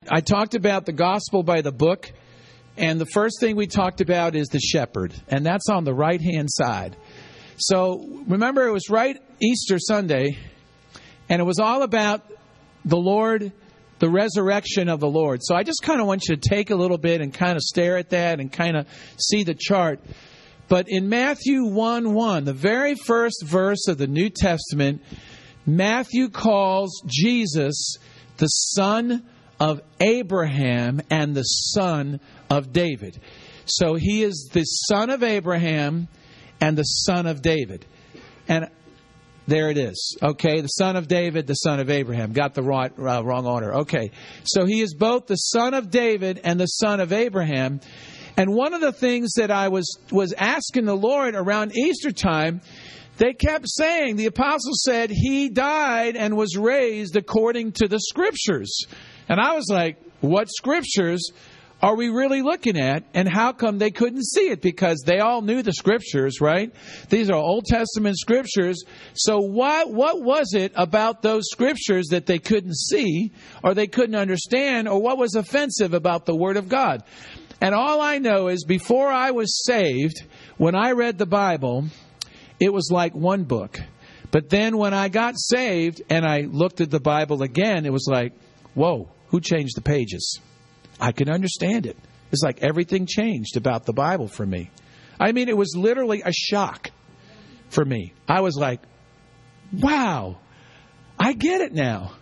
I talked about the gospel by the book. And the first thing we talked about is the shepherd. And that's on the right-hand side. So remember, it was right Easter Sunday. And it was all about the Lord, the resurrection of the Lord. So I just kind of want you to take a little bit and kind of stare at that and kind of see the chart. But in Matthew 1:1, the very first verse of the New Testament, Matthew calls Jesus the son of Abraham and the son of David. So he is the son of Abraham and the son of David. And there it is. Okay, the son of David, the son of Abraham. Got the wrong order. Okay, so he is both the son of David and the son of Abraham. And one of the things that I was asking the Lord around Easter time, they kept saying, the apostles said, he died and was raised according to the Scriptures. And I was like, what Scriptures are we really looking at? And how come they couldn't see it? Because they all knew the Scriptures, right? These are Old Testament Scriptures. So what was it about those Scriptures that they couldn't see or they couldn't understand, or what was offensive about the Word of God? And all I know is before I was saved, when I read the Bible, it was like one book. But then when I got saved and I looked at the Bible again, it was like, whoa, who changed the pages? I could understand it. It's like everything changed about the Bible for me. I mean, it was literally a shock for me. I was like, wow, I get it now.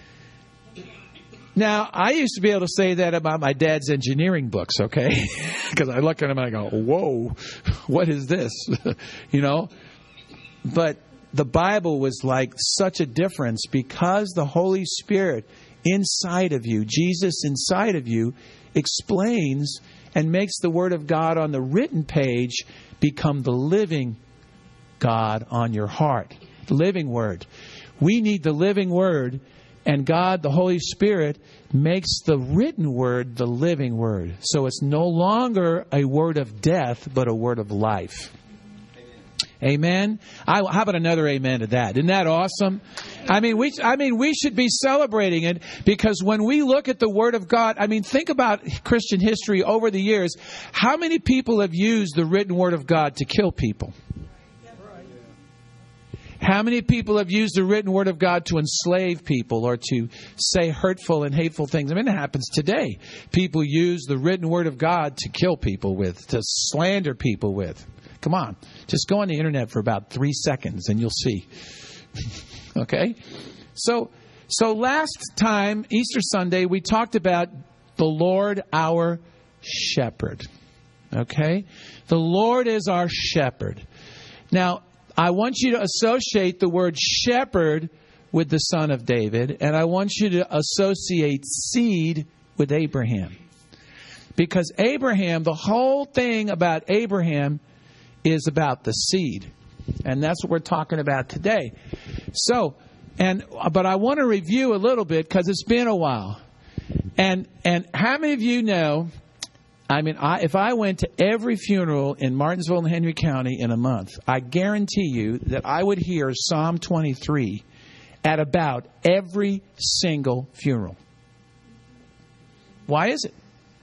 Now, I used to be able to say that about my dad's engineering books, okay? Because I look at them and I go, whoa, what is this? You know? But the Bible was like such a difference because the Holy Spirit inside of you, Jesus inside of you, explains and makes the Word of God on the written page become the living God on your heart. The living Word. We need the living Word, and God, the Holy Spirit, makes the written Word the living Word. So it's no longer a word of death, but a word of life. Amen. How about another amen to that? Isn't that awesome? I mean, we should be celebrating it, because when we look at the Word of God, I mean, think about Christian history over the years. How many people have used the written Word of God to kill people? How many people have used the written Word of God to enslave people or to say hurtful and hateful things? I mean, it happens today. People use the written Word of God to kill people with, to slander people with. Come on. Just go on the internet for about 3 seconds and you'll see. Okay? So last time, Easter Sunday, we talked about the Lord our shepherd. Okay? The Lord is our shepherd. Now, I want you to associate the word shepherd with the son of David, and I want you to associate seed with Abraham. Because Abraham, the whole thing about Abraham is about the seed. And that's what we're talking about today. But I want to review a little bit because it's been a while. And how many of you know, I mean, if I went to every funeral in Martinsville and Henry County in a month, I guarantee you that I would hear Psalm 23 at about every single funeral. Why is it?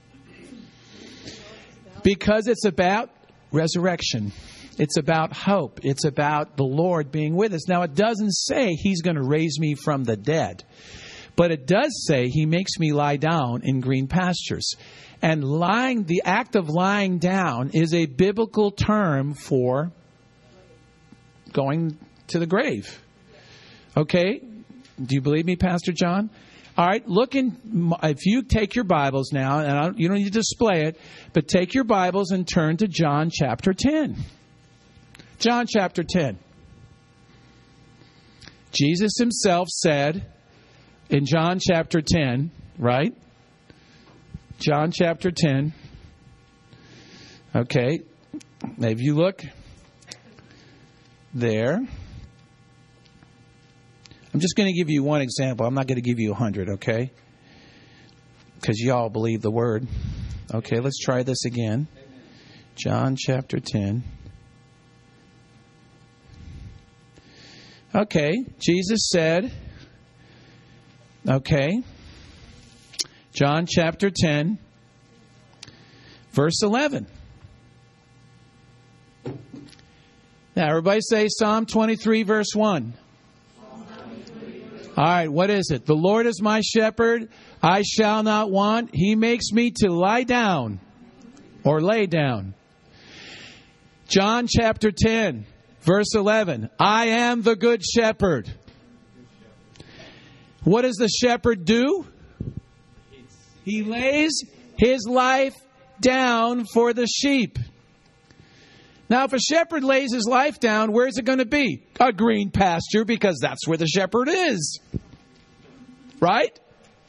Because it's about resurrection. It's about hope. It's about the Lord being with us. Now, it doesn't say He's going to raise me from the dead. But it does say He makes me lie down in green pastures. And the act of lying down is a biblical term for going to the grave. Okay? Do you believe me, Pastor John? All right, if you take your Bibles now, and you don't need to display it, but take your Bibles and turn to John chapter 10. John chapter 10. Jesus Himself said in John chapter 10, right? John chapter 10. Okay, if you look there. I'm just going to give you one example. I'm not going to give you 100, okay? Because you all believe the Word. Okay, let's try this again. John chapter 10. Okay, Jesus said, okay, John chapter 10, verse 11. Now, everybody say Psalm 23, verse 1. All right, what is it? The Lord is my shepherd, I shall not want. He makes me to lie down or lay down. John chapter 10, verse 11. I am the good shepherd. What does the shepherd do? He lays his life down for the sheep. Now, if a shepherd lays his life down, where is it going to be? A green pasture, because that's where the shepherd is. Right?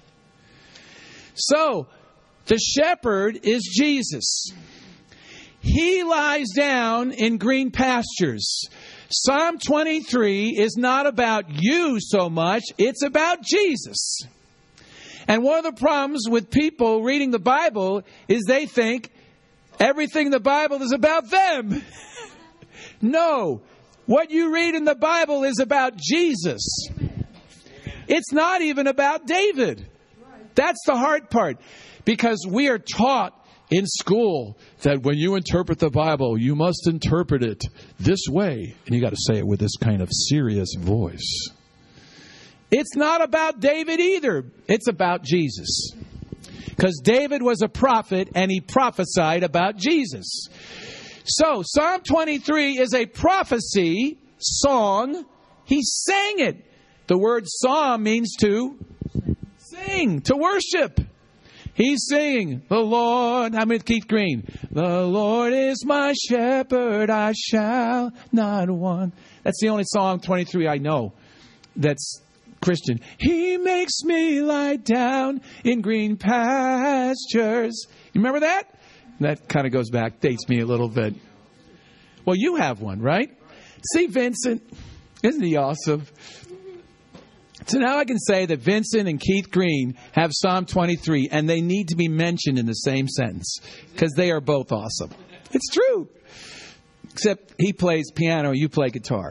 So, the shepherd is Jesus. He lies down in green pastures. Psalm 23 is not about you so much, it's about Jesus. And one of the problems with people reading the Bible is they think everything in the Bible is about them. No. What you read in the Bible is about Jesus. It's not even about David. That's the hard part. Because we are taught in school that when you interpret the Bible, you must interpret it this way. And you got to say it with this kind of serious voice. It's not about David either. It's about Jesus. Because David was a prophet and he prophesied about Jesus. So, Psalm 23 is a prophecy song. He sang it. The word psalm means to sing, to worship. He's singing, the Lord, I'm with Keith Green. The Lord is my shepherd, I shall not want. That's the only Psalm 23 I know that's Christian. He makes me lie down in green pastures. You remember that? That kind of goes back, dates me a little bit. Well, you have one, right? See, Vincent, isn't he awesome? So now I can say that Vincent and Keith Green have Psalm 23, and they need to be mentioned in the same sentence, because they are both awesome. It's true. Except he plays piano, you play guitar.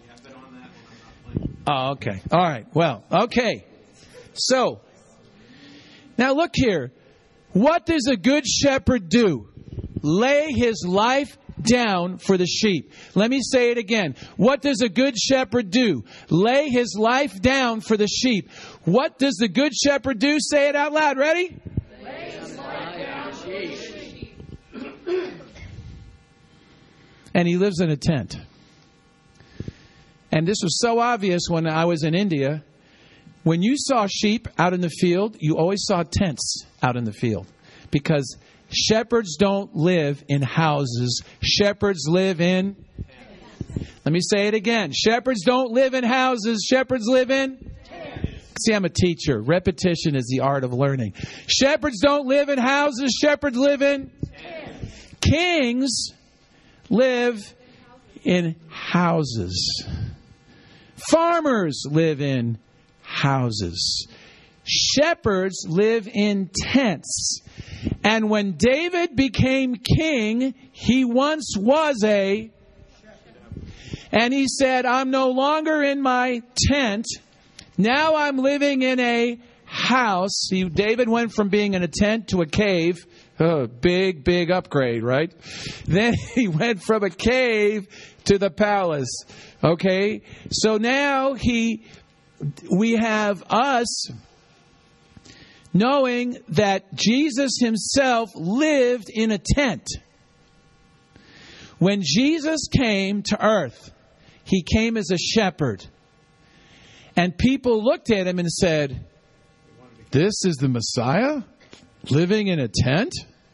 Oh, okay. All right. Well, okay. So, now look here. What does a good shepherd do? Lay his life down for the sheep. Let me say it again. What does a good shepherd do? Lay his life down for the sheep. What does the good shepherd do? Say it out loud. Ready? Lay his life down for the sheep. And he lives in a tent. And this was so obvious when I was in India. When you saw sheep out in the field, you always saw tents out in the field. Because shepherds don't live in houses. Shepherds live in... Let me say it again. Shepherds don't live in houses. Shepherds live in... See, I'm a teacher. Repetition is the art of learning. Shepherds don't live in houses. Shepherds live in... Kings live in houses. Farmers live in houses. Shepherds live in tents. And when David became king, he once was a... And he said, I'm no longer in my tent. Now I'm living in a house. See, David went from being in a tent to a cave. Oh, big upgrade, right? Then he went from a cave to the palace. Okay? So now we have us knowing that Jesus himself lived in a tent. When Jesus came to earth, he came as a shepherd. And people looked at him and said, this is the Messiah? Living in a tent?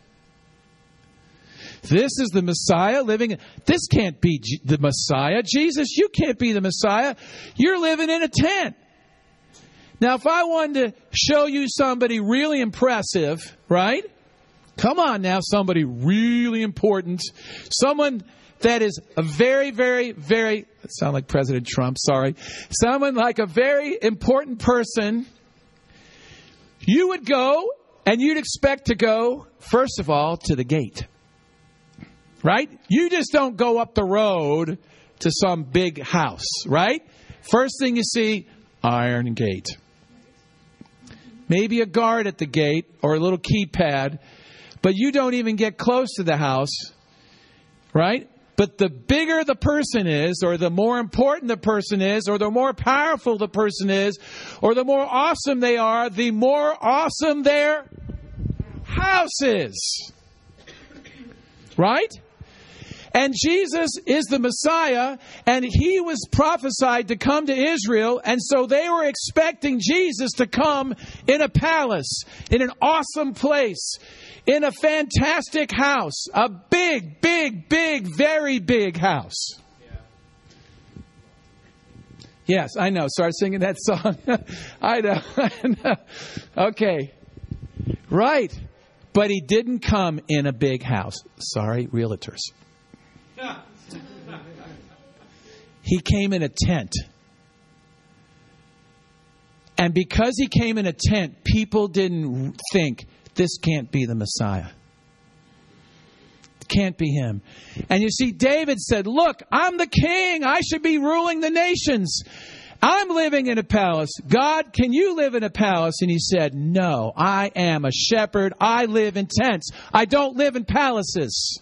This is the Messiah living... This can't be the Messiah. Jesus, you can't be the Messiah. You're living in a tent. Now, if I wanted to show you somebody really impressive, right? Come on now, somebody really important. Someone that is a very, very, very... I sound like President Trump, sorry. Someone like a very important person. You would go, and you'd expect to go, first of all, to the gate. Right? You just don't go up the road to some big house, right? First thing you see, Iron Gate. maybe a guard at the gate or a little keypad, but you don't even get close to the house, right? But the bigger the person is, or the more important the person is, or the more powerful the person is, or the more awesome they are, the more awesome their house is. Right? And Jesus is the Messiah, and He was prophesied to come to Israel, and so they were expecting Jesus to come in a palace, in an awesome place, in a fantastic house, a big, big, big, very big house. Yes, I know. Start singing that song. I know. Okay. Right. But He didn't come in a big house. Sorry, realtors. He came in a tent. And because He came in a tent, people didn't think, this can't be the Messiah. It can't be Him. And you see, David said, look, I'm the king. I should be ruling the nations. I'm living in a palace. God, can you live in a palace? And He said, no, I am a shepherd. I live in tents. I don't live in palaces.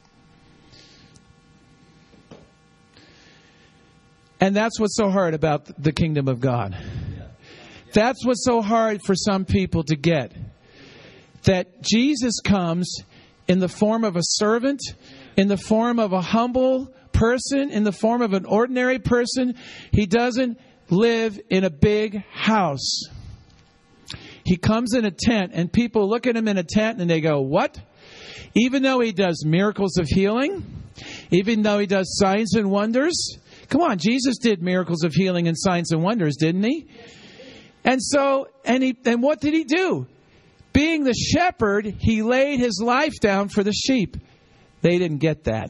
And that's what's so hard about the kingdom of God. That's what's so hard for some people to get. That Jesus comes in the form of a servant, in the form of a humble person, in the form of an ordinary person. He doesn't live in a big house. He comes in a tent, and people look at Him in a tent and they go, what? Even though He does miracles of healing, even though He does signs and wonders. Come on, Jesus did miracles of healing and signs and wonders, didn't He? And so, and what did He do? Being the shepherd, He laid His life down for the sheep. They didn't get that.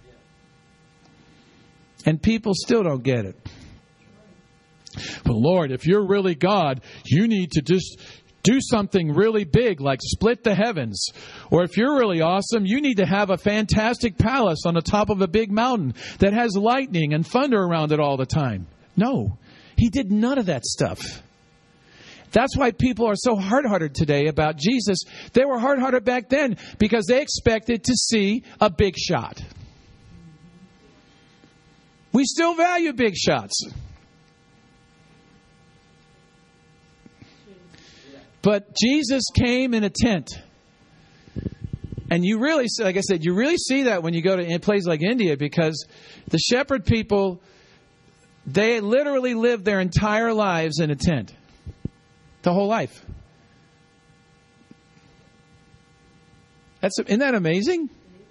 And people still don't get it. But Lord, if you're really God, you need to just do something really big, like split the heavens. Or if you're really awesome, you need to have a fantastic palace on the top of a big mountain that has lightning and thunder around it all the time. No, He did none of that stuff. That's why people are so hard-hearted today about Jesus. They were hard-hearted back then because they expected to see a big shot. We still value big shots. But Jesus came in a tent. And you really, like I said, you really see that when you go to a place like India, because the shepherd people, they literally live their entire lives in a tent. The whole life. Isn't that amazing?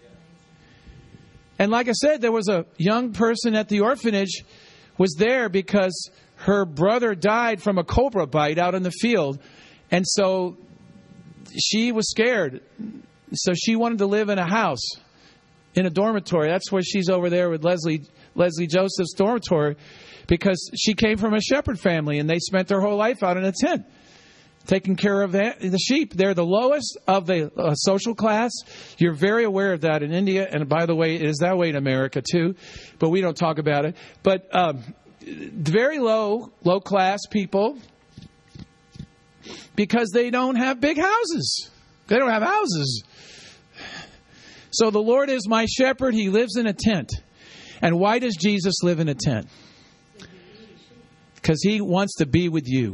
And like I said, there was a young person at the orphanage was there because her brother died from a cobra bite out in the field. And so she was scared. So she wanted to live in a house, in a dormitory. That's why she's over there with Leslie Joseph's dormitory, because she came from a shepherd family and they spent their whole life out in a tent, taking care of the sheep. They're the lowest of the social class. You're very aware of that in India. And by the way, it is that way in America too. But we don't talk about it. But very low class people, because they don't have big houses. They don't have houses. So the Lord is my shepherd. He lives in a tent. And why does Jesus live in a tent? Because He wants to be with you.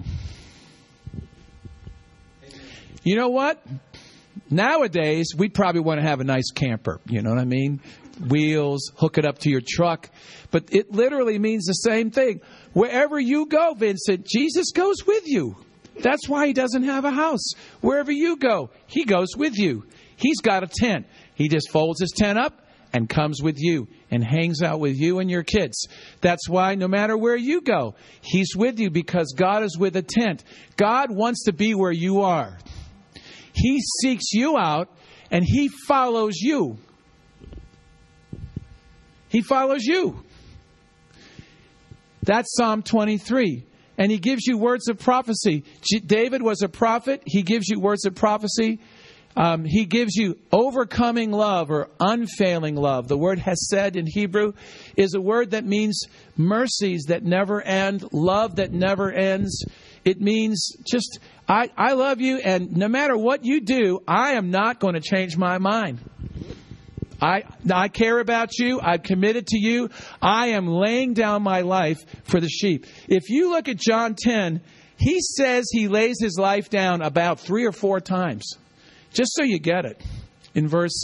You know what? Nowadays, we'd probably want to have a nice camper. You know what I mean? Wheels, hook it up to your truck. But it literally means the same thing. Wherever you go, Vincent, Jesus goes with you. That's why He doesn't have a house. Wherever you go, He goes with you. He's got a tent. He just folds His tent up and comes with you and hangs out with you and your kids. That's why no matter where you go, He's with you, because God is with a tent. God wants to be where you are. He seeks you out and He follows you. He follows you. That's Psalm 23. And He gives you words of prophecy. David was a prophet. He gives you words of prophecy. He gives you overcoming love or unfailing love. The word hesed in Hebrew is a word that means mercies that never end, love that never ends. It means just, I love you, and no matter what you do, I am not going to change my mind. I care about you. I'm committed to you. I am laying down my life for the sheep. If you look at John 10, he says he lays his life down about 3 or 4 times. Just so you get it. In verse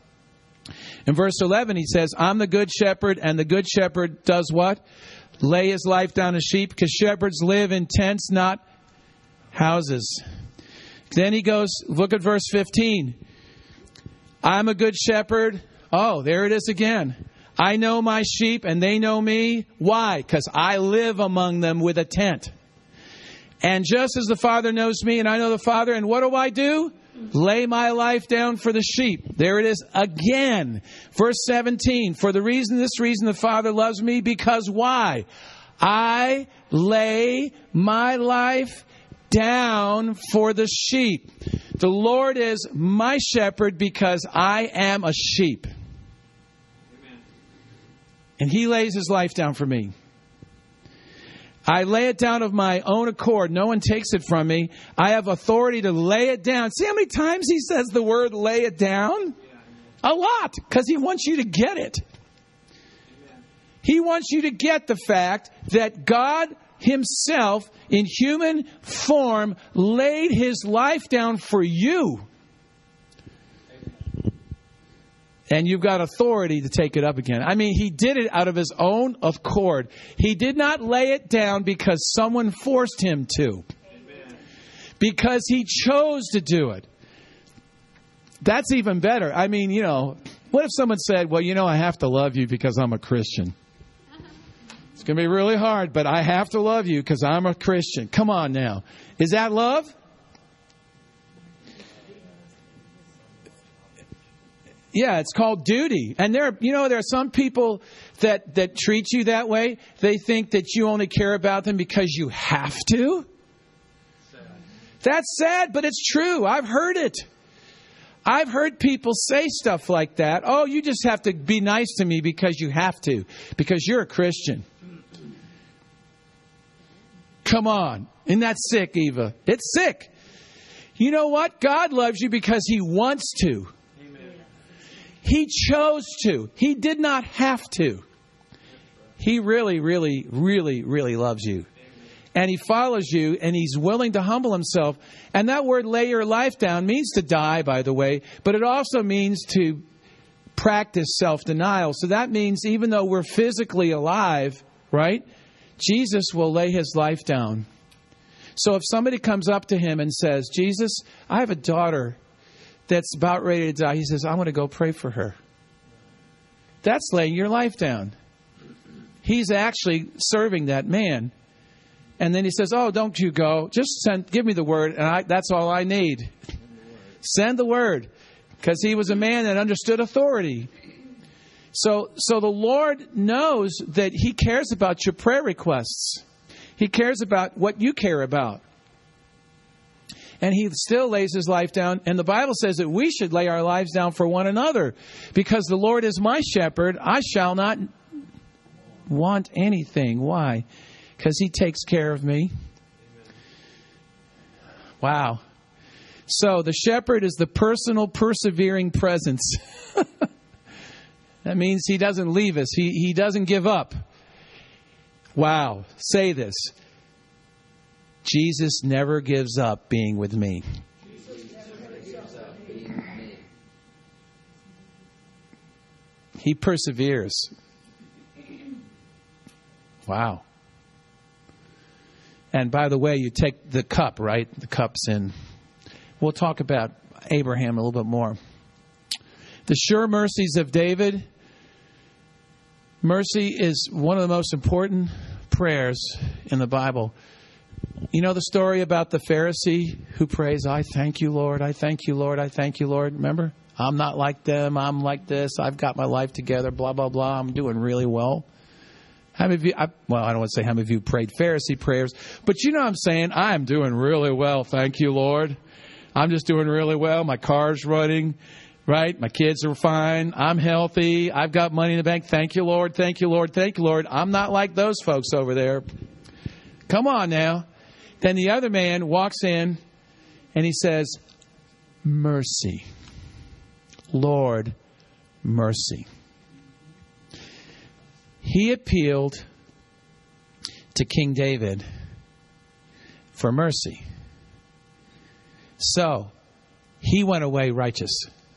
11, he says, I'm the good shepherd, and the good shepherd does what? Lay his life down as sheep, because shepherds live in tents, not houses. Then he goes, look at verse 15. I'm a good shepherd. Oh, there it is again. I know my sheep and they know me. Why? Because I live among them with a tent. And just as the Father knows me and I know the Father, and what do? Lay my life down for the sheep. There it is again. Verse 17. For this reason the Father loves me, because why? I lay my life down for the sheep. The Lord is my shepherd because I am a sheep. Amen. And He lays His life down for me. I lay it down of my own accord. No one takes it from me. I have authority to lay it down. See how many times He says the word lay it down? A lot, because He wants you to get it. Amen. He wants you to get the fact that God Himself, in human form, laid His life down for you. And you've got authority to take it up again. I mean, He did it out of His own accord. He did not lay it down because someone forced Him to. Amen. Because He chose to do it. That's even better. I mean, what if someone said, well, I have to love you because I'm a Christian. It's going to be really hard, but I have to love you because I'm a Christian. Come on now. Is that love? Yeah, it's called duty. And there are some people that treat you that way. They think that you only care about them because you have to. That's sad, but it's true. I've heard it. I've heard people say stuff like that. Oh, you just have to be nice to me because you have to, because you're a Christian. Come on. Isn't that sick, Eva? It's sick. You know what? God loves you because He wants to. Amen. He chose to. He did not have to. He really, really, really, really loves you. And He follows you, and He's willing to humble Himself. And that word lay your life down means to die, by the way, but it also means to practice self-denial. So that means even though we're physically alive, right, Jesus will lay His life down. So if somebody comes up to Him and says, Jesus, I have a daughter that's about ready to die. He says, I want to go pray for her. That's laying your life down. He's actually serving that man. And then He says, oh, don't you go. Just give me the word, and that's all I need. Send the word. Because He was a man that understood authority. So the Lord knows that He cares about your prayer requests. He cares about what you care about. And He still lays His life down. And the Bible says that we should lay our lives down for one another. Because the Lord is my shepherd, I shall not want anything. Why? Because He takes care of me. Wow. So the shepherd is the personal, persevering presence. That means He doesn't leave us. He doesn't give up. Wow. Say this. Jesus never gives up being with me. He perseveres. Wow. And by the way, you take the cup, right? The cup's in. We'll talk about Abraham a little bit more. The sure mercies of David. Mercy is one of the most important prayers in the Bible. You know the story about the Pharisee who prays, I thank you, Lord. I thank you, Lord. I thank you, Lord. Remember? I'm not like them. I'm like this. I've got my life together. Blah, blah, blah. I'm doing really well. How many of you, I don't want to say how many of you prayed Pharisee prayers, but you know what I'm saying? I'm doing really well. Thank you, Lord. I'm just doing really well. My car's running, right? My kids are fine. I'm healthy. I've got money in the bank. Thank you, Lord. Thank you, Lord. Thank you, Lord. I'm not like those folks over there. Come on now. Then the other man walks in and he says, mercy. Lord, mercy. He appealed to King David for mercy. So, he went away righteous.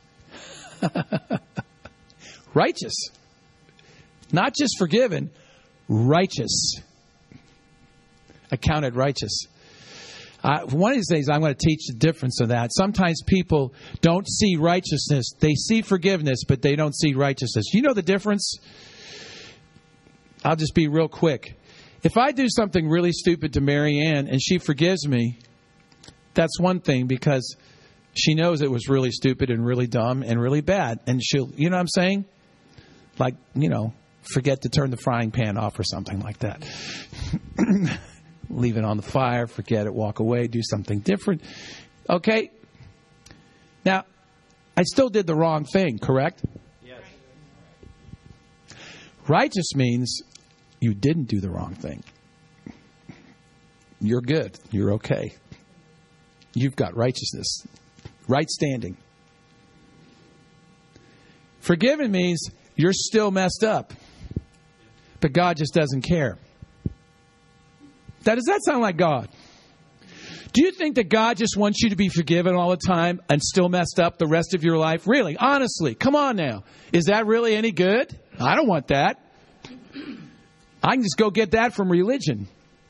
Righteous. Not just forgiven, righteous. Accounted righteous. One of these days, I'm going to teach the difference of that. Sometimes people don't see righteousness. They see forgiveness, but they don't see righteousness. You know the difference? I'll just be real quick. If I do something really stupid to Mary Ann and she forgives me, that's one thing because she knows it was really stupid and really dumb and really bad. And she'll, you know what I'm saying? Like, forget to turn the frying pan off or something like that. Leave it on the fire, forget it, walk away, do something different. Okay? Now, I still did the wrong thing, correct? Yes. Righteous means you didn't do the wrong thing. You're good. You're okay. You've got righteousness. Right standing. Forgiven means you're still messed up. But God just doesn't care. Does that sound like God? Do you think that God just wants you to be forgiven all the time and still messed up the rest of your life? Really? Honestly? Come on now. Is that really any good? I don't want that. I can just go get that from religion.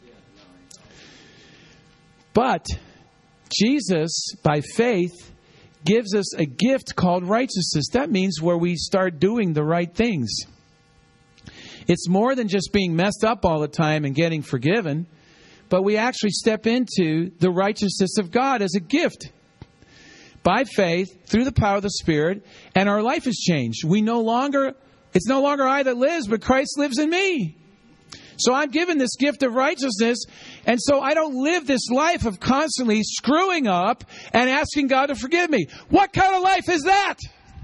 But Jesus, by faith, gives us a gift called righteousness. That means where we start doing the right things. It's more than just being messed up all the time and getting forgiven, but we actually step into the righteousness of God as a gift. By faith, through the power of the Spirit, and our life is changed. It's no longer I that lives, but Christ lives in me. So I'm given this gift of righteousness, and so I don't live this life of constantly screwing up and asking God to forgive me. What kind of life is that?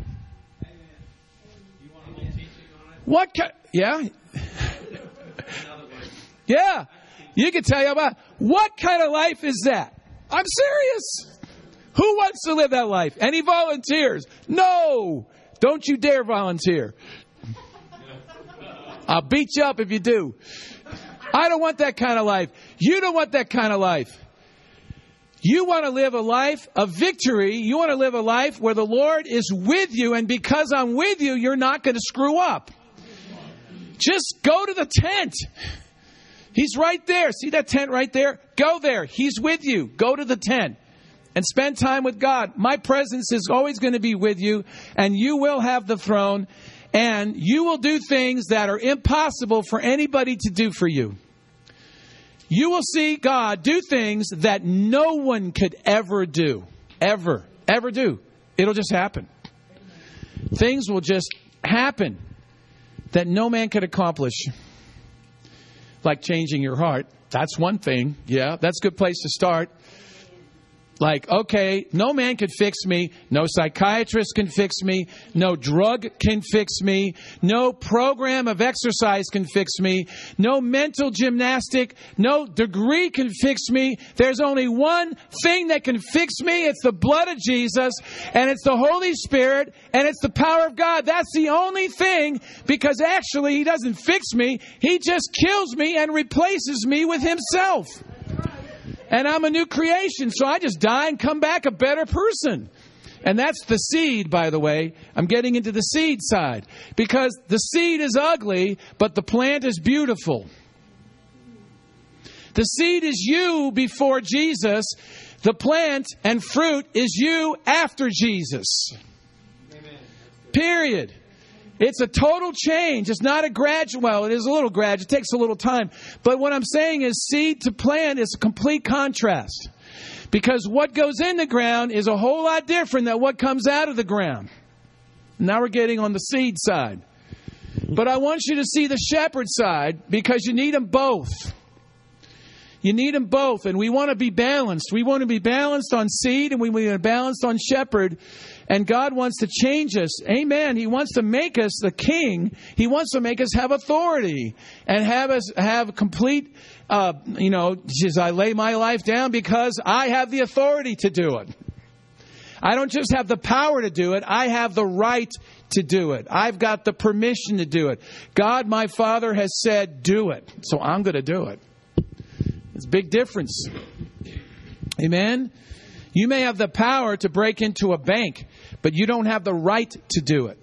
You want a little teaching on it? What kind? Yeah. Yeah. You can tell you about what kind of life is that? I'm serious. Who wants to live that life? Any volunteers? No. Don't you dare volunteer. I'll beat you up if you do. I don't want that kind of life. You don't want that kind of life. You want to live a life of victory. You want to live a life where the Lord is with you, and because I'm with you, you're not going to screw up. Just go to the tent. He's right there. See that tent right there? Go there. He's with you. Go to the tent and spend time with God. My presence is always going to be with you, and you will have the throne. And you will do things that are impossible for anybody to do for you. You will see God do things that no one could ever do. Ever do. It'll just happen. Things will just happen that no man could accomplish. Like changing your heart. That's one thing. Yeah, that's a good place to start. Like, okay, no man can fix me. No psychiatrist can fix me. No drug can fix me. No program of exercise can fix me. No mental gymnastic. No degree can fix me. There's only one thing that can fix me. It's the blood of Jesus. And it's the Holy Spirit. And it's the power of God. That's the only thing. Because actually, He doesn't fix me. He just kills me and replaces me with Himself. And I'm a new creation, so I just die and come back a better person. And that's the seed, by the way. I'm getting into the seed side. Because the seed is ugly, but the plant is beautiful. The seed is you before Jesus. The plant and fruit is you after Jesus. Amen. Period. It's a total change. It's not a gradual. Well, it is a little gradual. It takes a little time. But what I'm saying is seed to plant is a complete contrast. Because what goes in the ground is a whole lot different than what comes out of the ground. Now we're getting on the seed side. But I want you to see the shepherd side because you need them both. You need them both, and we want to be balanced. We want to be balanced on seed, and we want to be balanced on shepherd. And God wants to change us. Amen. He wants to make us the king. He wants to make us have authority and have us have complete, just I lay my life down because I have the authority to do it. I don't just have the power to do it. I have the right to do it. I've got the permission to do it. God, my Father, has said, do it. So I'm going to do it. It's a big difference. Amen. You may have the power to break into a bank, but you don't have the right to do it.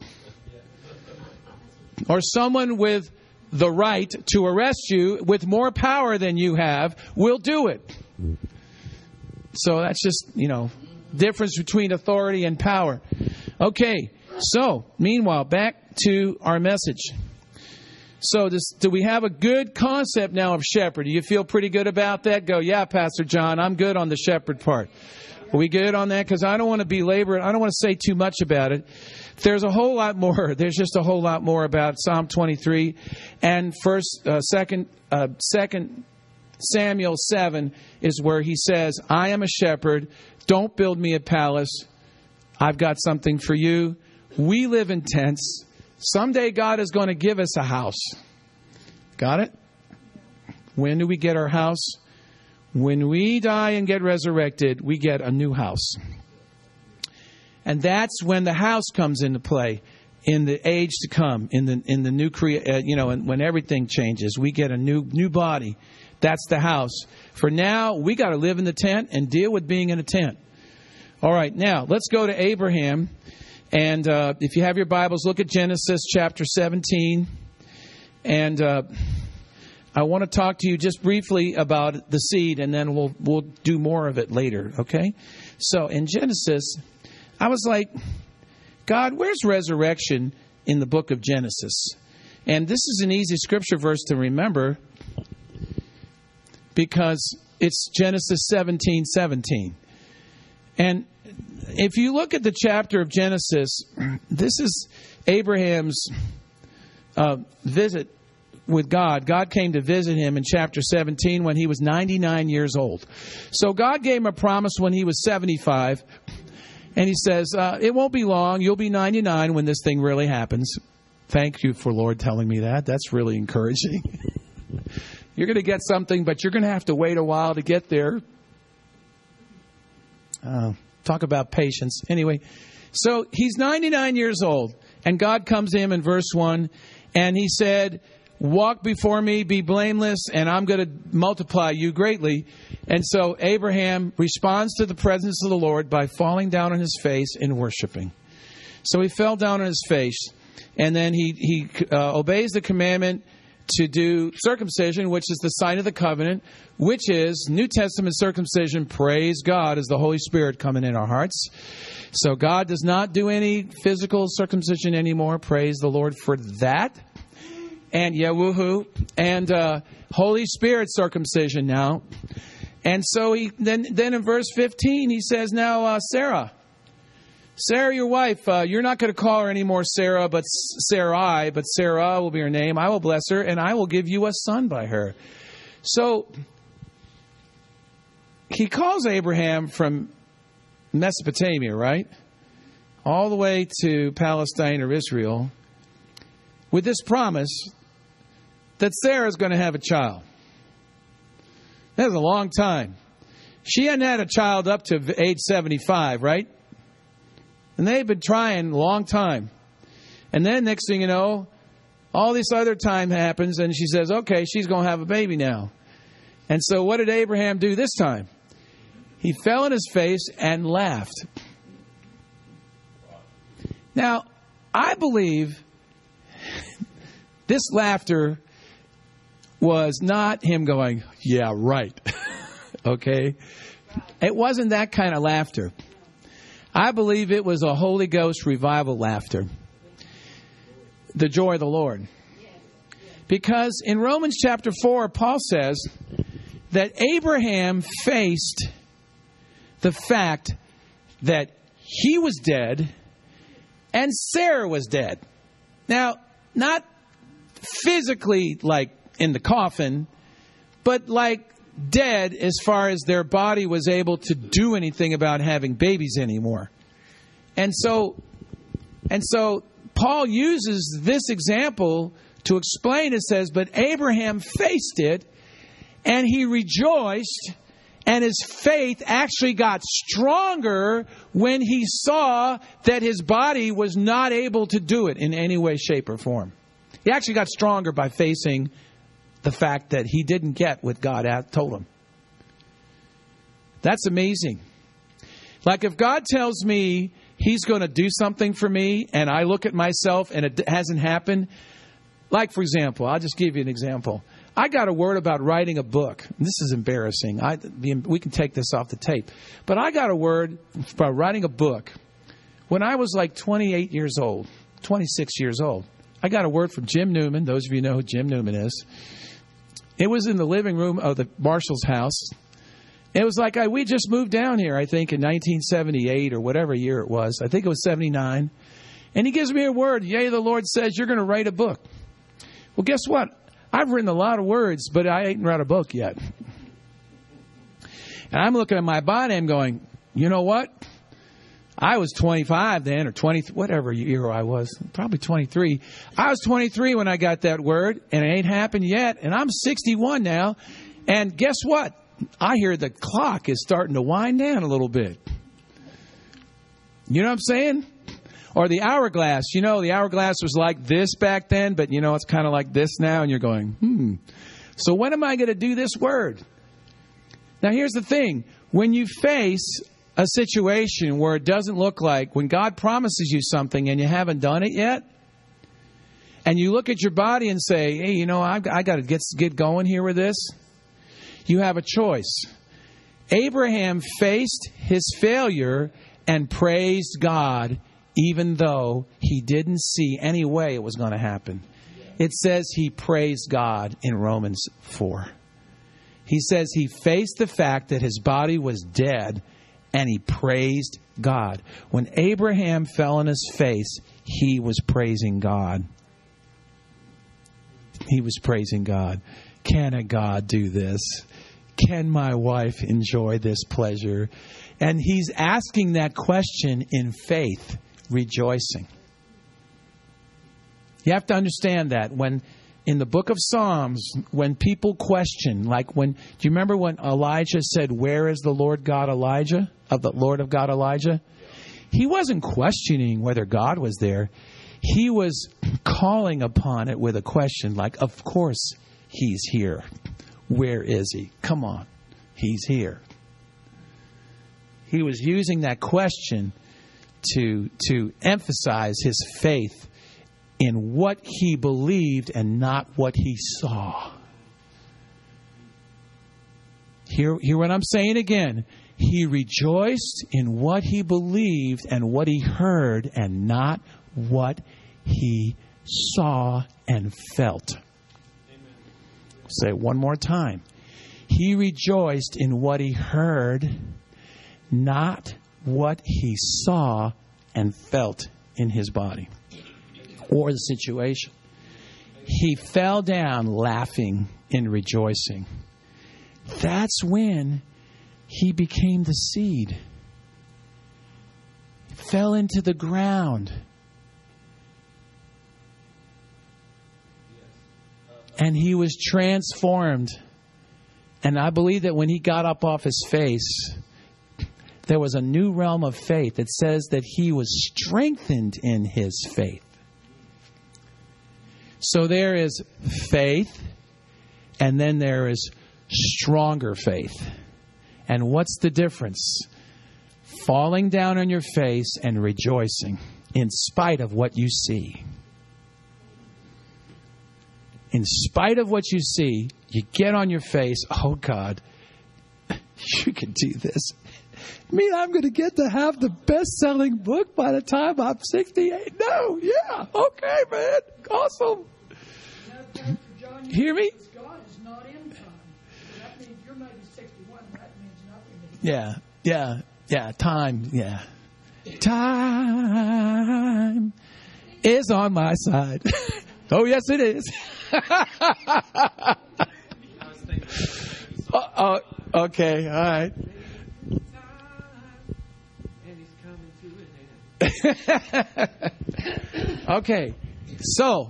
Or someone with the right to arrest you with more power than you have will do it. So that's just, difference between authority and power. Okay, so meanwhile, back to our message. So do we have a good concept now of shepherd? Do you feel pretty good about that? Go, yeah, Pastor John, I'm good on the shepherd part. Are we good on that? Because I don't want to belabor it. I don't want to say too much about it. There's a whole lot more. There's just a whole lot more about Psalm 23 and Second Samuel 7 is where he says, I am a shepherd. Don't build me a palace. I've got something for you. We live in tents. Someday God is going to give us a house. Got it? When do we get our house? When we die and get resurrected, we get a new house. And that's when the house comes into play in the age to come, in the new when everything changes, we get a new body. That's the house. For now, we got to live in the tent and deal with being in a tent. All right, now let's go to Abraham. And if you have your Bibles, look at Genesis chapter 17. And I want to talk to you just briefly about the seed, and then we'll do more of it later, okay? So in Genesis, I was like, God, where's resurrection in the book of Genesis? And this is an easy scripture verse to remember because it's Genesis 17:17. And if you look at the chapter of Genesis, this is Abraham's visit with God. God came to visit him in chapter 17 when he was 99 years old. So God gave him a promise when he was 75. And he says, it won't be long. You'll be 99 when this thing really happens. Thank you for, Lord, telling me that. That's really encouraging. You're going to get something, but you're going to have to wait a while to get there. Talk about patience. Anyway, so he's 99 years old. And God comes to him in verse 1. And he said, walk before me, be blameless, and I'm going to multiply you greatly. And so Abraham responds to the presence of the Lord by falling down on his face and worshiping. So he fell down on his face, and then he obeys the commandment to do circumcision, which is the sign of the covenant, which is New Testament circumcision. Praise God, is the Holy Spirit coming in our hearts. So God does not do any physical circumcision anymore. Praise the Lord for that. And yeah, woohoo. And Holy Spirit circumcision now. And so he then in verse 15 he says, now Sarah, your wife, you're not going to call her anymore Sarah, but Sarai, but Sarah will be her name. I will bless her, and I will give you a son by her. So he calls Abraham from Mesopotamia, right? All the way to Palestine or Israel with this promise that Sarah's going to have a child. That was a long time. She hadn't had a child up to age 75, right? And they've been trying a long time. And then next thing you know, all this other time happens and she says, okay, she's going to have a baby now. And so what did Abraham do this time? He fell on his face and laughed. Now, I believe this laughter was not him going, yeah, right. Okay? It wasn't that kind of laughter. I believe it was a Holy Ghost revival laughter. The joy of the Lord. Because in Romans chapter 4, Paul says that Abraham faced the fact that he was dead and Sarah was dead. Now, not physically like in the coffin, but like dead as far as their body was able to do anything about having babies anymore. And so Paul uses this example to explain. It says, but Abraham faced it, and he rejoiced, and his faith actually got stronger when he saw that his body was not able to do it in any way, shape, or form. He actually got stronger by facing the fact that he didn't get what God had told him. That's amazing. Like if God tells me He's going to do something for me, and I look at myself and it hasn't happened. Like, for example, I'll just give you an example. I got a word about writing a book. This is embarrassing. We can take this off the tape. But I got a word about writing a book when I was like 28 years old, 26 years old. I got a word from Jim Newman. Those of you know who Jim Newman is. It was in the living room of the Marshall's house. It was like we just moved down here, I think, in 1978 or whatever year it was. I think it was 79. And he gives me a word. Yea, the Lord says, you're going to write a book. Well, guess what? I've written a lot of words, but I ain't read a book yet. And I'm looking at my body, I'm going, you know what? I was 25 then, or 20, whatever year I was, probably 23. I was 23 when I got that word, and it ain't happened yet. And I'm 61 now. And guess what? I hear the clock is starting to wind down a little bit. You know what I'm saying? Or the hourglass. You know, the hourglass was like this back then, but you know, it's kind of like this now. And you're going, So when am I going to do this word? Now, here's the thing. When you face a situation where it doesn't look like, when God promises you something and you haven't done it yet, and you look at your body and say, hey, you know, I got to get going here with this. You have a choice. Abraham faced his failure and praised God even though he didn't see any way it was going to happen. It says he praised God in Romans 4. He says he faced the fact that his body was dead and he praised God. When Abraham fell on his face, he was praising God. He was praising God. Can a God do this? Can my wife enjoy this pleasure? And he's asking that question in faith, rejoicing. You have to understand that when in the book of Psalms, when people question, like do you remember when Elijah said, where is the Lord God Elijah? Of the Lord of God Elijah? He wasn't questioning whether God was there. He was calling upon it with a question like, of course he's here. Where is he? Come on. He's here. He was using that question to emphasize his faith in what he believed and not what he saw. Hear what I'm saying again. He rejoiced in what he believed and what he heard and not what he saw and felt. Say it one more time. He rejoiced in what he heard, not what he saw and felt in his body or the situation. He fell down laughing and rejoicing. That's when he became the seed. Fell into the ground. And he was transformed. And I believe that when he got up off his face, there was a new realm of faith. It says that he was strengthened in his faith. So there is faith, and then there is stronger faith. And what's the difference? Falling down on your face and rejoicing in spite of what you see. In spite of what you see, you get on your face. Oh, God, you can do this. Me, I'm going to get to have the best-selling book by the time I'm 68. No, yeah, okay, man, awesome. Hear me? God is not in time. That means you're maybe 61. That means nothing. Yeah, time, yeah. Time is on my side. Oh, yes, it is. Okay, all right. Okay, so,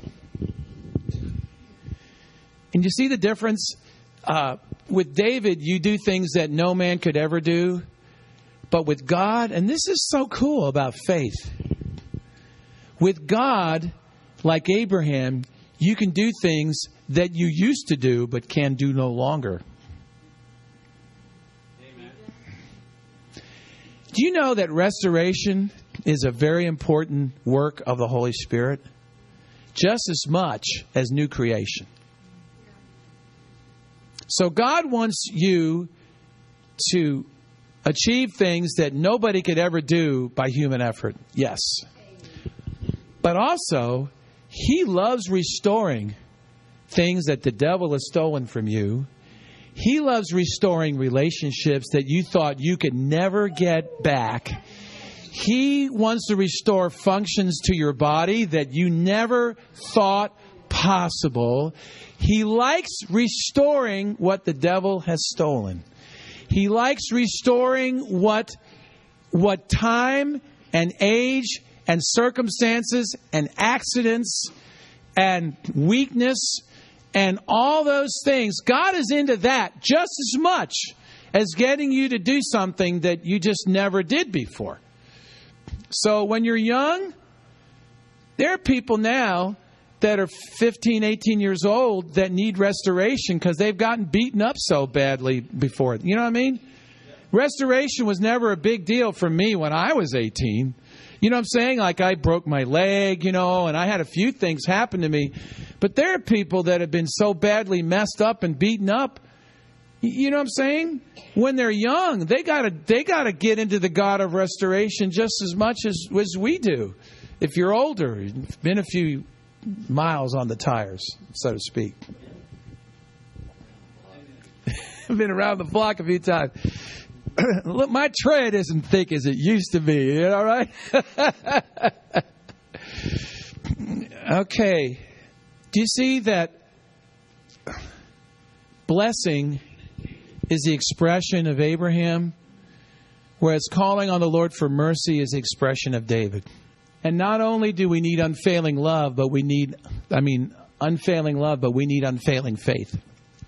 and you see the difference? With David, you do things that no man could ever do. But with God, and this is so cool about faith, with God, like Abraham, you can do things that you used to do but can do no longer. Amen. Do you know that restoration is a very important work of the Holy Spirit? Just as much as new creation. So God wants you to achieve things that nobody could ever do by human effort. Yes. But also, He loves restoring things that the devil has stolen from you. He loves restoring relationships that you thought you could never get back. He wants to restore functions to your body that you never thought possible. He likes restoring what the devil has stolen. He likes restoring what time and age and circumstances and accidents and weakness and all those things. God is into that just as much as getting you to do something that you just never did before. So when you're young, there are people now that are 15, 18 years old that need restoration because they've gotten beaten up so badly before. You know what I mean? Restoration was never a big deal for me when I was 18. You know what I'm saying? Like I broke my leg, and I had a few things happen to me. But there are people that have been so badly messed up and beaten up. You know what I'm saying? When they're young, they gotta get into the God of restoration just as much as we do. If you're older, you've been a few miles on the tires, so to speak. I've been around the block a few times. Look, my tread isn't thick as it used to be. You know, right? Okay. Do you see that blessing is the expression of Abraham, whereas calling on the Lord for mercy is the expression of David? And not only do we need unfailing love, but we need unfailing faith.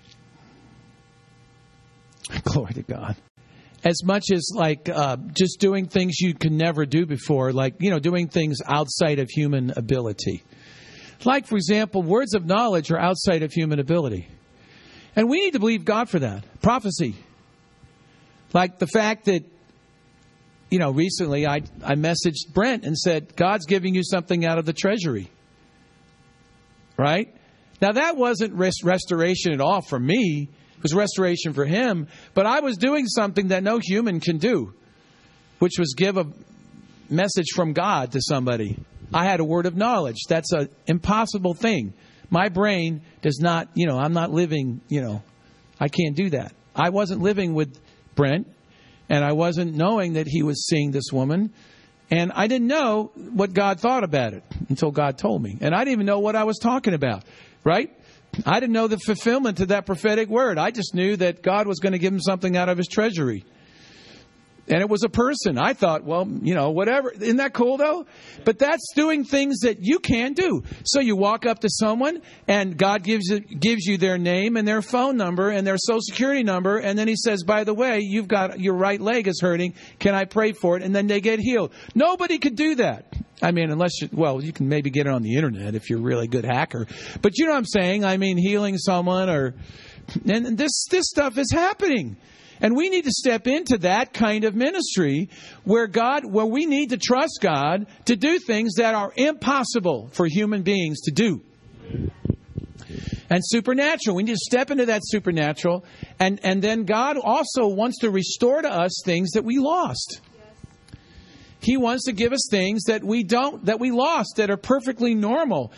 Glory to God. As much as just doing things you could never do before, doing things outside of human ability. Like, for example, words of knowledge are outside of human ability. And we need to believe God for that. Prophecy. Like the fact that, recently I messaged Brent and said, God's giving you something out of the treasury. Right? Now, that wasn't restoration at all for me. It was restoration for him. But I was doing something that no human can do, which was give a message from God to somebody. I had a word of knowledge. That's an impossible thing. My brain does not, I'm not living, I can't do that. I wasn't living with Brent, and I wasn't knowing that he was seeing this woman. And I didn't know what God thought about it until God told me. And I didn't even know what I was talking about, right? I didn't know the fulfillment of that prophetic word. I just knew that God was going to give him something out of his treasury. And it was a person. I thought, well, whatever. Isn't that cool, though? But that's doing things that you can't do. So you walk up to someone, and God gives you their name and their phone number and their social security number. And then he says, by the way, you've got your right leg is hurting. Can I pray for it? And then they get healed. Nobody could do that. I mean, unless you can maybe get it on the internet if you're a really good hacker. But you know what I'm saying? I mean, healing someone and this stuff is happening. And we need to step into that kind of ministry where we need to trust God to do things that are impossible for human beings to do. And supernatural. We need to step into that supernatural. And then God also wants to restore to us things that we lost. He wants to give us things that we lost, that are perfectly normal.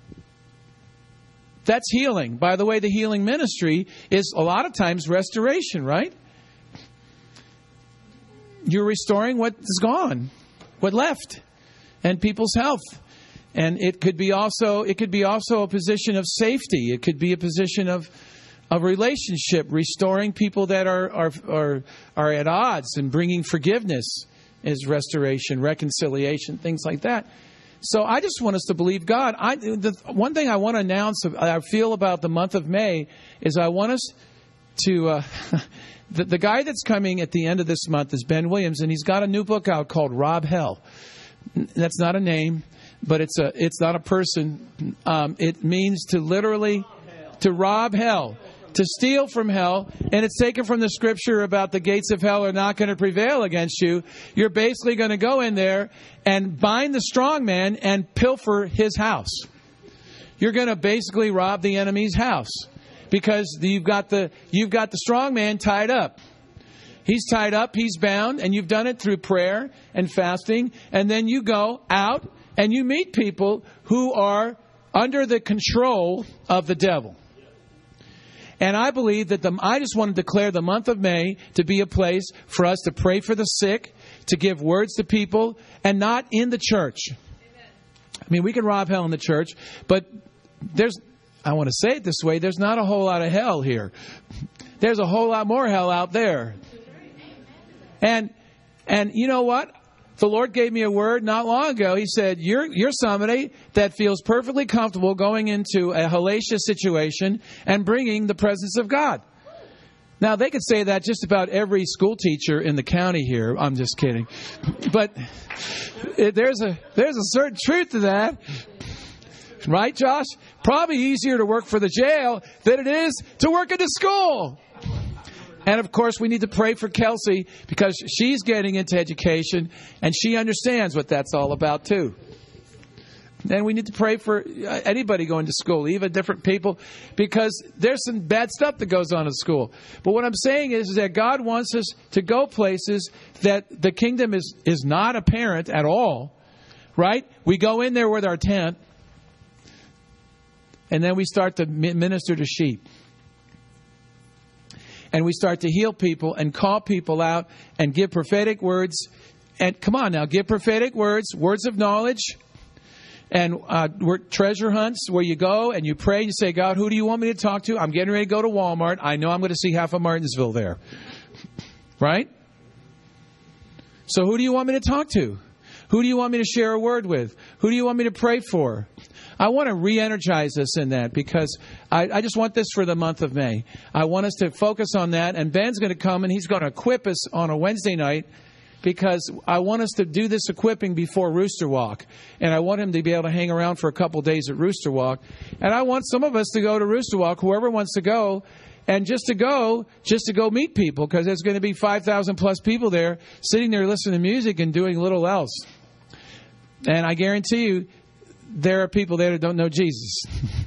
That's healing. By the way, the healing ministry is a lot of times restoration, right? You're restoring what is gone, what left, and people's health. And it could be also a position of safety. It could be a position of of relationship, restoring people that are at odds, and bringing forgiveness is restoration, reconciliation, things like that. So I just want us to believe God. The one thing I want to announce, I feel about the month of May, is I want us to... the guy that's coming at the end of this month is Ben Williams, and he's got a new book out called Rob Hell. That's not a name, but it's not a person. It means to literally to rob hell, to steal from hell, and it's taken from the scripture about the gates of hell are not going to prevail against you. You're basically going to go in there and bind the strong man and pilfer his house. You're going to basically rob the enemy's house because you've got the strong man tied up. He's tied up, he's bound, and you've done it through prayer and fasting, and then you go out and you meet people who are under the control of the devil. And I believe that I just want to declare the month of May to be a place for us to pray for the sick, to give words to people, and not in the church. Amen. I mean, we can rob hell in the church, but I want to say it this way, there's not a whole lot of hell here. There's a whole lot more hell out there. And you know what? The Lord gave me a word not long ago. He said, you're somebody that feels perfectly comfortable going into a hellacious situation and bringing the presence of God. Now, they could say that just about every school teacher in the county here. I'm just kidding. But there's a certain truth to that. Right, Josh? Probably easier to work for the jail than it is to work at the school. And, of course, we need to pray for Kelsey because she's getting into education and she understands what that's all about, too. And we need to pray for anybody going to school, even different people, because there's some bad stuff that goes on in school. But what I'm saying is that God wants us to go places that the kingdom is not apparent at all, right? We go in there with our tent, and then we start to minister to sheep. And we start to heal people and call people out and give prophetic words. And come on now, give prophetic words, words of knowledge. And treasure hunts where you go and you pray and you say, God, who do you want me to talk to? I'm getting ready to go to Walmart. I know I'm going to see half of Martinsville there. Right? So who do you want me to talk to? Who do you want me to share a word with? Who do you want me to pray for? I want to re-energize us in that because I just want this for the month of May. I want us to focus on that. And Ben's going to come and he's going to equip us on a Wednesday night because I want us to do this equipping before Rooster Walk. And I want him to be able to hang around for a couple days at Rooster Walk. And I want some of us to go to Rooster Walk, whoever wants to go, and just to go meet people because there's going to be 5,000 plus people there sitting there listening to music and doing little else. And I guarantee you, there are people there that don't know Jesus.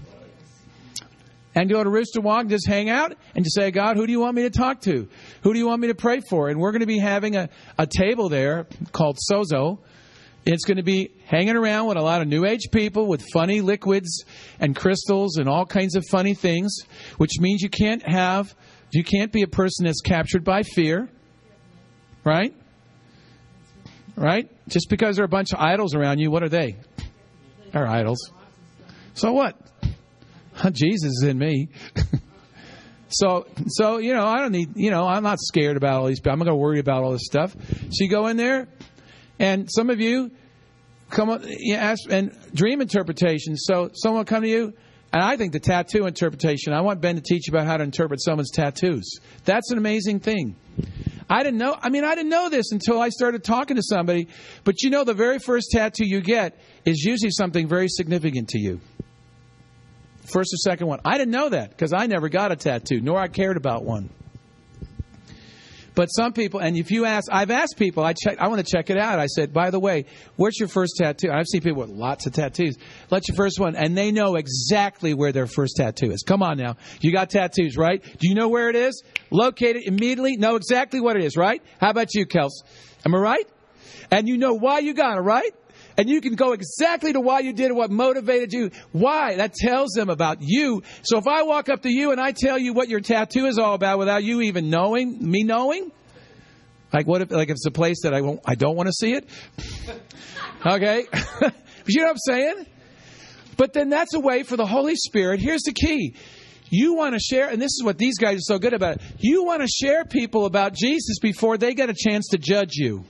And go to Rooster Walk, just hang out, and just say, God, who do you want me to talk to? Who do you want me to pray for? And we're going to be having a table there called Sozo. It's going to be hanging around with a lot of New Age people with funny liquids and crystals and all kinds of funny things, which means you can't be a person that's captured by fear. Right? Right? Just because there are a bunch of idols around you, what are they? They're idols. So what? Jesus is in me. So I don't need, I'm not scared about all these people. I'm not going to worry about all this stuff. So you go in there, and some of you come up, you ask, and dream interpretation. So someone will come to you, and I think the tattoo interpretation, I want Ben to teach you about how to interpret someone's tattoos. That's an amazing thing. I didn't know this until I started talking to somebody. But the very first tattoo you get is usually something very significant to you. First or second one. I didn't know that because I never got a tattoo, nor I cared about one. But some people, and if you ask, I've asked people, I want to check it out. I said, by the way, where's your first tattoo? I've seen people with lots of tattoos. What's your first one? And they know exactly where their first tattoo is. Come on now. You got tattoos, right? Do you know where it is? Locate it immediately. Know exactly what it is, right? How about you, Kels? Am I right? And you know why you got it, right? And you can go exactly to why you did it, what motivated you. Why? That tells them about you. So if I walk up to you and I tell you what your tattoo is all about without you even knowing, like what if it's a place that I don't want to see it? Okay. But you know what I'm saying? But then that's a way for the Holy Spirit. Here's the key. You want to share, and this is what these guys are so good about. You want to share people about Jesus before they get a chance to judge you.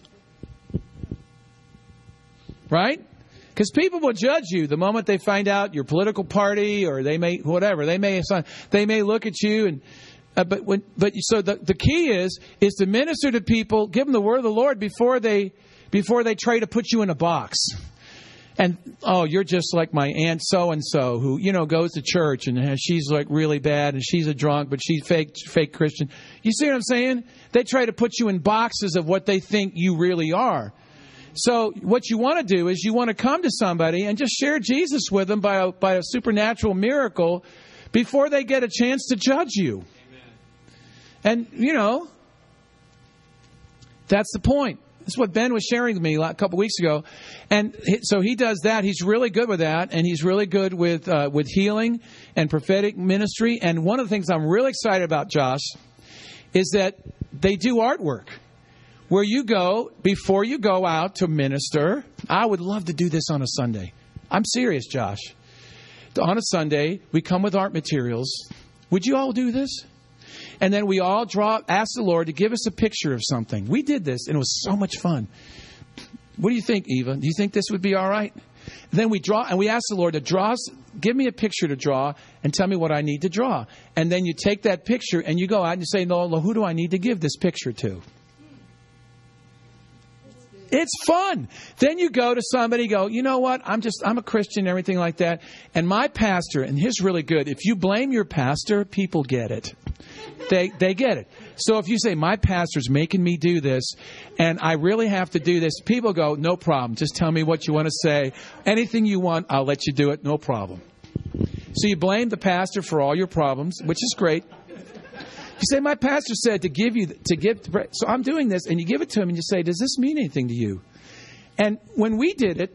Right? Because people will judge you the moment they find out your political party, or they may whatever they may look at you and. So the key is to minister to people, give them the word of the Lord before they try to put you in a box. And you're just like my aunt so and so who goes to church and she's like really bad and she's a drunk but she's fake Christian. You see what I'm saying? They try to put you in boxes of what they think you really are. So what you want to do is you want to come to somebody and just share Jesus with them by a supernatural miracle before they get a chance to judge you. And, that's the point. That's what Ben was sharing with me a couple weeks ago. And so he does that. He's really good with that. And he's really good with healing and prophetic ministry. And one of the things I'm really excited about, Josh, is that they do artwork. Where you go, before you go out to minister, I would love to do this on a Sunday. I'm serious, Josh. On a Sunday, we come with art materials. Would you all do this? And then we all ask the Lord to give us a picture of something. We did this, and it was so much fun. What do you think, Eva? Do you think this would be all right? Then we draw, and we ask the Lord to give me a picture to draw, and tell me what I need to draw. And then you take that picture, and you go out and you say, no, who do I need to give this picture to? It's fun. Then you go to somebody, go, you know what? I'm a Christian and everything like that. And my pastor, and he's really good. If you blame your pastor, people get it. They get it. So if you say, my pastor's making me do this, and I really have to do this, people go, no problem. Just tell me what you want to say. Anything you want, I'll let you do it. No problem. So you blame the pastor for all your problems, which is great. You say, my pastor said to give. So I'm doing this, and you give it to him, and you say, does this mean anything to you? And when we did it,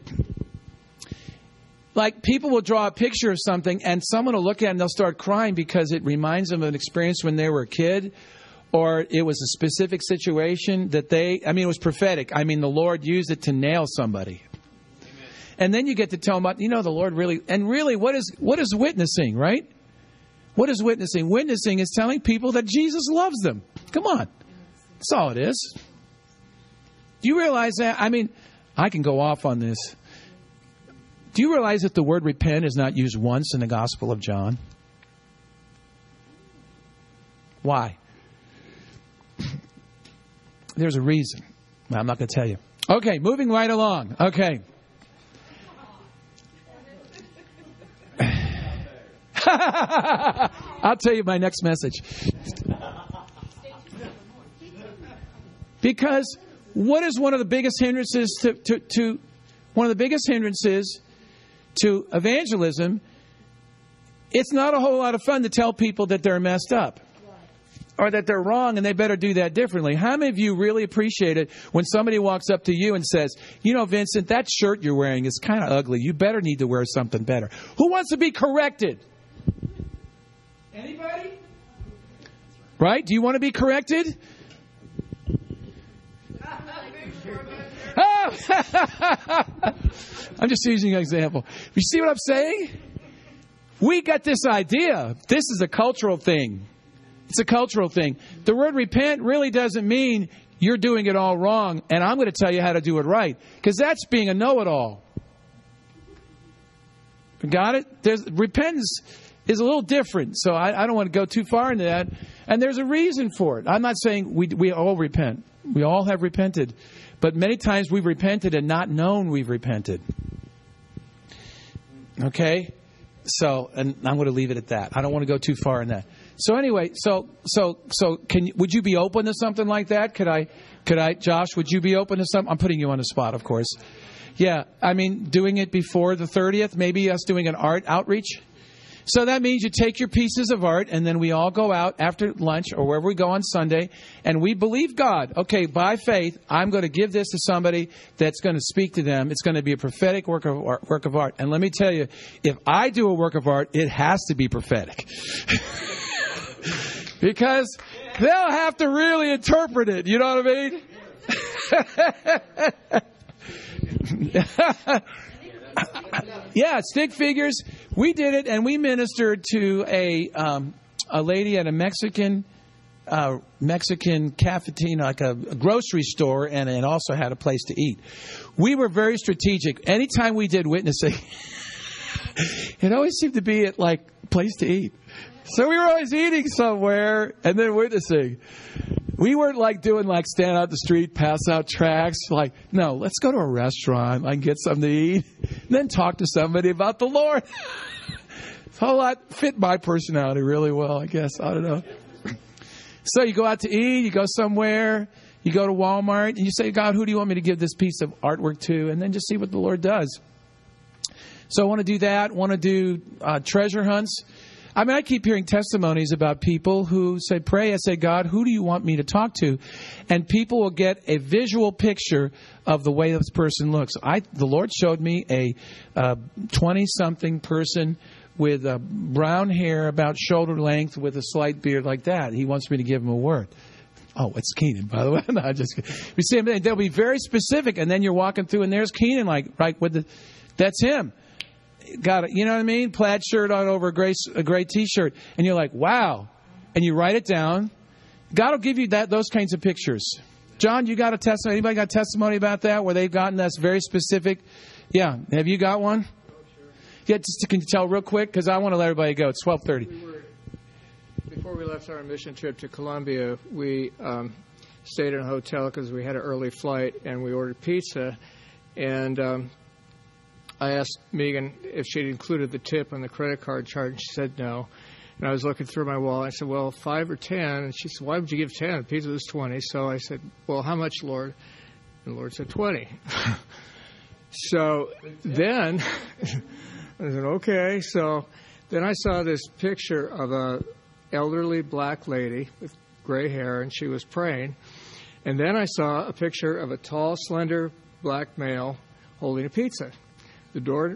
like people will draw a picture of something, and someone will look at it, and they'll start crying because it reminds them of an experience when they were a kid, or it was a specific situation that it was prophetic. The Lord used it to nail somebody. Amen. And then you get to tell them about, the Lord really, and really, what is witnessing, right? What is witnessing? Witnessing is telling people that Jesus loves them. Come on. That's all it is. Do you realize that? I can go off on this. Do you realize that the word repent is not used once in the Gospel of John? Why? There's a reason. I'm not going to tell you. Okay, moving right along. Okay. I'll tell you my next message. Because what is one of the biggest hindrances to evangelism? It's not a whole lot of fun to tell people that they're messed up or that they're wrong and they better do that differently. How many of you really appreciate it when somebody walks up to you and says, Vincent, that shirt you're wearing is kind of ugly. You better need to wear something better. Who wants to be corrected? Anybody? Right? Do you want to be corrected? I'm just using an example. You see what I'm saying? We got this idea. This is a cultural thing. It's a cultural thing. The word repent really doesn't mean you're doing it all wrong and I'm going to tell you how to do it right. Because that's being a know-it-all. Got it? Repentance is a little different. So I don't want to go too far into that. And there's a reason for it. I'm not saying we all repent. We all have repented. But many times we've repented and not known we've repented. Okay? So, and I'm going to leave it at that. I don't want to go too far in that. So anyway, would you be open to something like that? Could I, Josh, would you be open to something? I'm putting you on the spot, of course. Yeah, doing it before the 30th, maybe us doing an art outreach. So that means you take your pieces of art and then we all go out after lunch or wherever we go on Sunday and we believe God. Okay, by faith, I'm going to give this to somebody that's going to speak to them. It's going to be a prophetic work of art. And let me tell you, if I do a work of art, it has to be prophetic. Because they'll have to really interpret it. You know what I mean? Yeah, stick figures. We did it, and we ministered to a lady at a Mexican cafeteria, like a grocery store, and it also had a place to eat. We were very strategic. Anytime we did witnessing, it always seemed to be at like a place to eat. So we were always eating somewhere and then witnessing. We weren't like doing like stand out the street, pass out tracts. Like, no, let's go to a restaurant, like get something to eat, and then talk to somebody about the Lord. It's a whole lot fit my personality really well, I guess. I don't know. So you go out to eat, you go somewhere, you go to Walmart, and you say, God, who do you want me to give this piece of artwork to? And then just see what the Lord does. So I want to do that. Want to do treasure hunts. I mean, I keep hearing testimonies about people who say, pray. I say, God, who do you want me to talk to? And people will get a visual picture of the way this person looks. The Lord showed me a 20-something person with brown hair about shoulder length with a slight beard like that. He wants me to give him a word. Oh, it's Keenan, by the way. No, you see, they'll be very specific, and then you're walking through, and there's Keenan, like right with that's him. Got it. You know what I mean? Plaid shirt on over a gray T-shirt, and you're like, wow. And you write it down. God will give you those kinds of pictures. John, you got a testimony? Anybody got a testimony about that where they've gotten that's very specific? Yeah. Have you got one? Yeah, just can you tell real quick? Because I want to let everybody go. It's 12:30. Before we left our mission trip to Colombia, we stayed in a hotel because we had an early flight, and we ordered pizza. And I asked Megan if she'd included the tip on the credit card charge, and she said no. And I was looking through my wallet. I said, well, 5 or 10. And she said, why would you give 10? The pizza was 20. So I said, well, how much, Lord? And the Lord said, 20. So then I said, okay. So then I saw this picture of a elderly black lady with gray hair, and she was praying. And then I saw a picture of a tall, slender black male holding a pizza. The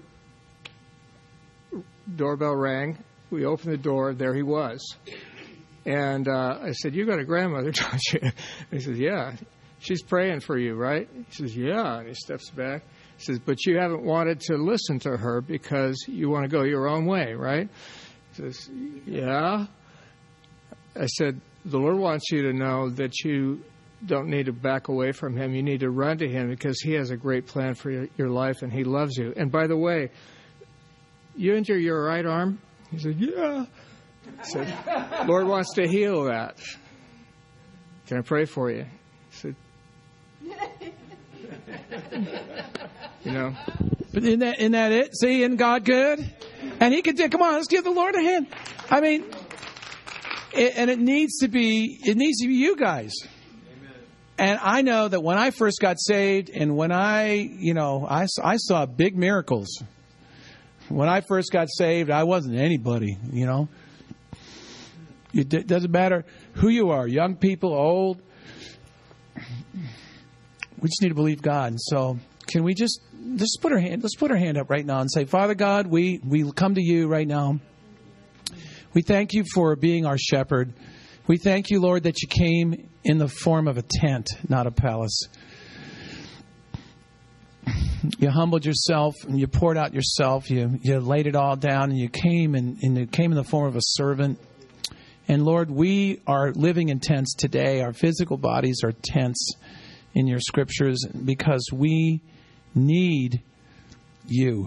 doorbell rang. We opened the door. There he was. And I said, you got a grandmother, don't you? And he says, yeah. She's praying for you, right? He says, yeah. And he steps back. He says, but you haven't wanted to listen to her because you want to go your own way, right? He says, yeah. I said, the Lord wants you to know that you don't need to back away from him. You need to run to him because he has a great plan for your life, and he loves you. And by the way, you injure your right arm? He said, yeah. I said, Lord wants to heal that. Can I pray for you? He said, you know. But isn't that it? See, isn't God good? And he can do, come on, let's give the Lord a hand. I mean, it needs to be you guys. And I know that when I first got saved, and when I saw big miracles. When I first got saved, I wasn't anybody, It doesn't matter who you are, young people, old. We just need to believe God. And so can we just put our hand up right now and say, Father God, we come to you right now. We thank you for being our shepherd. We thank you, Lord, that you came in the form of a tent, not a palace. You humbled yourself and you poured out yourself. You laid it all down, and you came in the form of a servant. And Lord, we are living in tents today. Our physical bodies are tents in your scriptures because we need you.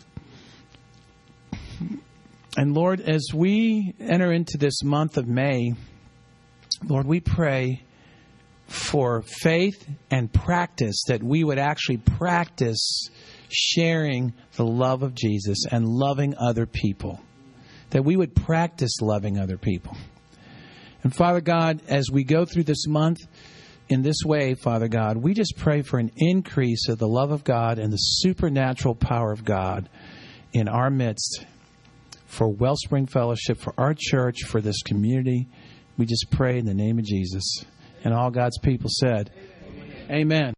And Lord, as we enter into this month of May, Lord, we pray for faith and practice, that we would actually practice sharing the love of Jesus and loving other people, that we would practice loving other people. And Father God, as we go through this month in this way, Father God, we just pray for an increase of the love of God and the supernatural power of God in our midst for Wellspring Fellowship, for our church, for this community. We just pray in the name of Jesus. And all God's people said, Amen.